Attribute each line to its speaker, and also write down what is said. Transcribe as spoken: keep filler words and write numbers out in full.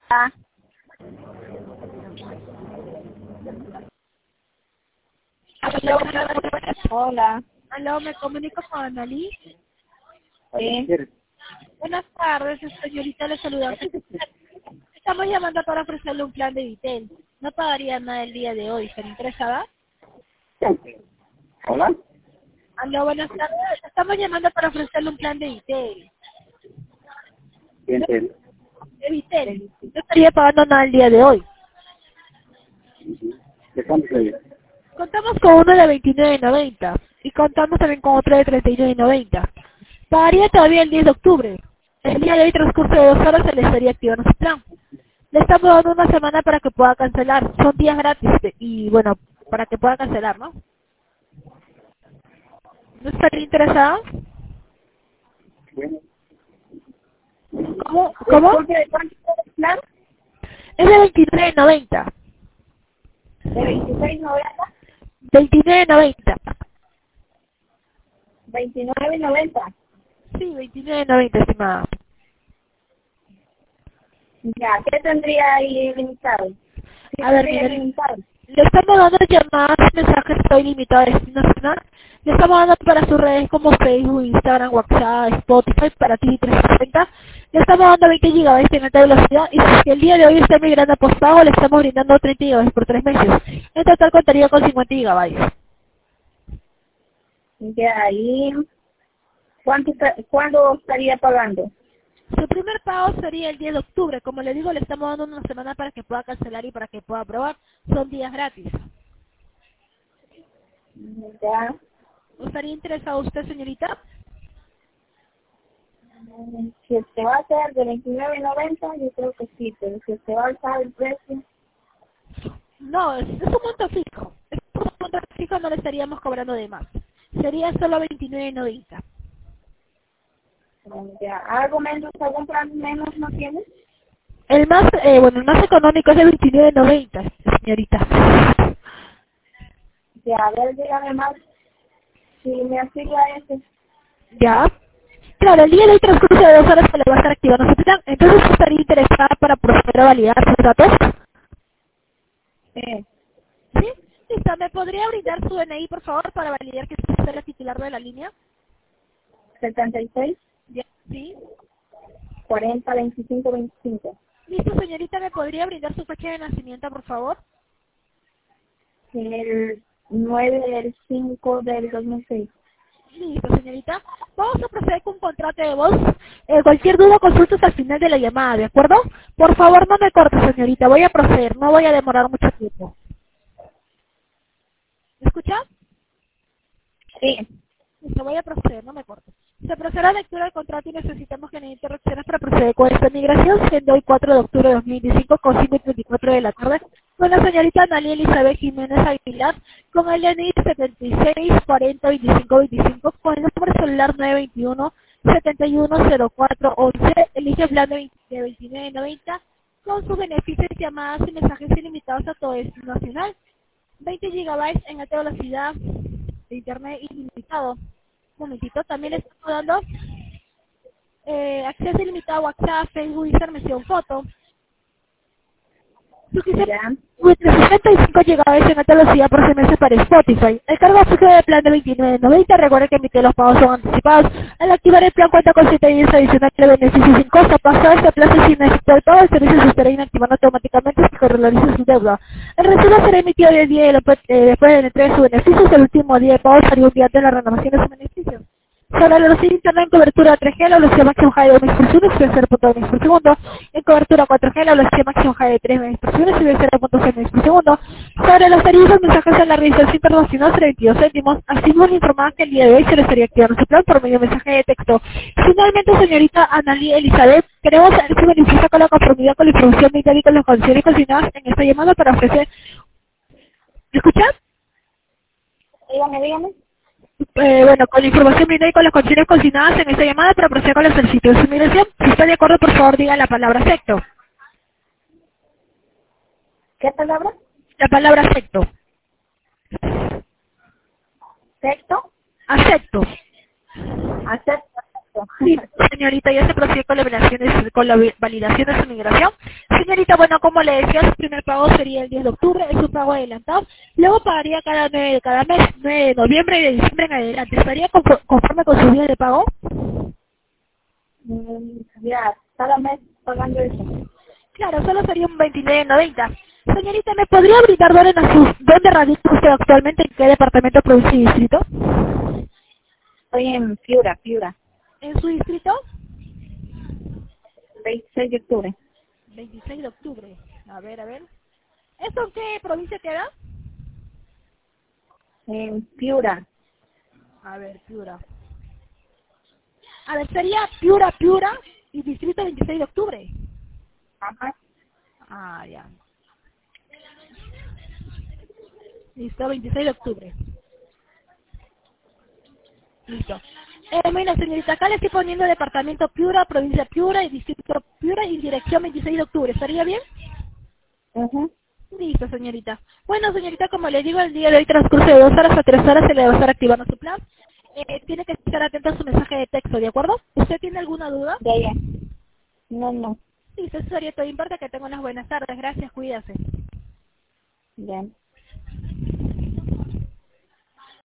Speaker 1: Ah,
Speaker 2: Aló,
Speaker 1: hola.
Speaker 2: aló, me comunico con Analí.
Speaker 1: Sí.
Speaker 2: Buenas tardes, señorita, le saludamos. Estamos llamando para ofrecerle un plan de Vitel. No pagaría nada el día de hoy. ¿Está interesada?
Speaker 3: Hola.
Speaker 2: Aló, buenas tardes. Estamos llamando para ofrecerle un plan de Vitel.
Speaker 3: Bien, bien.
Speaker 2: De Vitel. No estaría pagando nada el día de hoy.
Speaker 3: ¿De cuánto se
Speaker 2: Contamos con uno de veintinueve noventa y contamos también con otro de treinta y nueve noventa. Pagaría todavía el diez de octubre. El día de hoy, transcurso de dos horas, se le estaría activando su plan. Le estamos dando una semana para que pueda cancelar. Son días gratis de- y, bueno, para que pueda cancelar, ¿no? ¿No estaría interesado?
Speaker 3: Bueno,
Speaker 2: ¿Cómo? ¿Cómo?
Speaker 1: Disculpe, ¿de cuánto es el plan?
Speaker 2: Es de veintinueve noventa.
Speaker 1: De veintiséis noventa,
Speaker 2: veintinueve noventa.
Speaker 1: veintinueve noventa.
Speaker 2: Sí, veintinueve noventa, estimada.
Speaker 1: Ya, ¿qué tendría ahí limitado? ¿Qué
Speaker 2: A ver,
Speaker 1: tendría
Speaker 2: mire,
Speaker 1: limitado?
Speaker 2: le estamos dando llamadas, mensajes, estoy limitado a destino nacional. Le estamos dando para sus redes como Facebook, Instagram, WhatsApp, Spotify, para ti trescientos sesenta. Le estamos dando veinte gigabytes en alta velocidad y si el día de hoy está migrando a postpago, le estamos brindando treinta gigabytes por tres meses. En total contaría con cincuenta gigabytes.
Speaker 1: Ya, ahí, ¿cuánto, está- ¿cuándo estaría pagando?
Speaker 2: Su primer pago sería el diez de octubre. Como le digo, le estamos dando una semana para que pueda cancelar y para que pueda aprobar. Son días gratis.
Speaker 1: Ya,
Speaker 2: ¿Estaría interesado usted, señorita?
Speaker 1: mm, si se va a hacer de veintinueve noventa, yo creo que sí, pero si se va a alzar el precio,
Speaker 2: No, es, es un monto fijo. Es un monto fijo, no le estaríamos cobrando de más. Sería solo veintinueve noventa.
Speaker 1: mm, ya, ¿algo menos, algún plan menos no tiene?
Speaker 2: El más, eh, bueno, el más económico es de veintinueve noventa, señorita.
Speaker 1: Ya, a ver, dígame más, si me afila ese.
Speaker 2: ¿Ya? Claro, el día de hoy transcurso de dos horas se le va a estar activando su plan. Entonces, ¿usted estaría interesada para proceder a validar sus datos?
Speaker 1: Sí,
Speaker 2: ¿Sí? Listo, ¿me podría brindar su D N I, por favor, para validar que usted es la titular de la línea?
Speaker 1: setenta y seis,
Speaker 2: ¿Ya? ¿Sí?
Speaker 1: cuarenta, veinticinco, veinticinco.
Speaker 2: Listo, señorita, ¿me podría brindar su fecha de nacimiento, por favor?
Speaker 1: El nueve del cinco del dos mil seis.
Speaker 2: Listo, señorita. Vamos a proceder con un contrato de voz. Eh, cualquier duda o consulta al final de la llamada, ¿de acuerdo? Por favor, no me corte, señorita. Voy a proceder. No voy a demorar mucho tiempo. ¿Me escucha?
Speaker 1: Sí,
Speaker 2: Listo, voy a proceder. No me corte. Se procederá a la lectura del contrato y necesitamos que no haya interrupciones para proceder con esta migración, siendo hoy cuatro de octubre de dos mil veinticinco con cinco y treinta y cuatro de la tarde, con la señorita Analia Elizabeth Jiménez Aguilar, con el D N I setenta y seis, cuarenta, veinticinco, veinticinco, con el número celular nueve veintiuno, setenta y uno, cero cuatro once, elige el plan de veinte de veintinueve noventa, con sus beneficios, llamadas y mensajes ilimitados a todo destino nacional, veinte gigabytes en alta velocidad de internet ilimitado. Un momentito, también le estamos dando eh, acceso ilimitado a WhatsApp, Facebook, Instagram, mención foto. Suficiente
Speaker 1: ya.
Speaker 2: entre sesenta y cinco gigabytes en alta velocidad por seis meses para Spotify. El cargo fijo del plan de veintinueve noventa. Recuerde que emitir los pagos son anticipados. Al activar el plan cuenta con siete días adicionales de beneficios sin costo. Pasado este plazo sin efectuar todo, el servicio se estará inactivando automáticamente si se regulariza su deuda. El recibo será emitido el día y después, eh, después de la entrega de sus beneficios. El último día de pago sería un día de la renovación de sus beneficios. Sobre la velocidad de internet en cobertura tres G, la velocidad máxima high de dos megabits por segundo y cero punto dos megabits por segundo. En cobertura cuatro G, la velocidad máxima high de tres megabits por segundo y cero punto seis megabits por segundo. Sobre los tarifas, mensajes en la realización internacional será veintidós céntimos. Así nos informaba que el día de hoy se le estaría activando su plan por medio de mensaje de texto. Finalmente, señorita Analia Elizabeth, queremos saber si beneficia con la conformidad con la información médica y con las condiciones consignadas en esta llamada para ofrecer. ¿Me escuchas?
Speaker 1: Dígame, dígame.
Speaker 2: Eh, bueno, con la información brindada y con las condiciones consignadas en esta llamada para proceder con la solicitud de su migración. Si está de acuerdo, por favor, diga la palabra acepto.
Speaker 1: ¿Qué palabra?
Speaker 2: La palabra acepto.
Speaker 1: Texto.
Speaker 2: Acepto.
Speaker 1: Acepto. eso.
Speaker 2: Sí, señorita, ya se procede con la validación, con la validación de su migración. Señorita, bueno, como le decía, su primer pago sería el diez de octubre, es un pago adelantado. Luego pagaría cada nueve de cada mes, nueve de noviembre y de diciembre en adelante. ¿Estaría confo- conforme con su día de pago?
Speaker 1: Mm, ya, cada mes pagando eso.
Speaker 2: Claro, solo sería un veintinueve noventa. Señorita, ¿me podría brindar dónde, nos- dónde radica usted actualmente, en qué departamento, provincia y distrito?
Speaker 1: Estoy en Piura, Piura,
Speaker 2: ¿En su distrito?
Speaker 1: veintiséis de octubre.
Speaker 2: veintiséis de octubre. A ver, a ver. ¿Eso en qué provincia queda?
Speaker 1: En Piura.
Speaker 2: A ver, Piura. A ver, sería Piura, Piura y distrito veintiséis de octubre.
Speaker 1: Ajá.
Speaker 2: Ah, ya. Listo, veintiséis de octubre. Listo. Eh, mira, señorita, acá le estoy poniendo departamento Piura, provincia Piura y distrito Piura y dirección veintiséis de octubre. ¿Estaría bien?
Speaker 1: Ajá.
Speaker 2: Listo, señorita. Bueno, señorita, como le digo, el día de hoy transcurso de dos horas a tres horas se le va a estar activando su plan. Eh, tiene que estar atenta a su mensaje de texto, ¿de acuerdo? ¿Usted tiene alguna duda?
Speaker 1: Ya, ya. No, no.
Speaker 2: Listo, eso sería todo. Importa que tenga unas buenas tardes. Gracias, cuídase.
Speaker 1: Ya.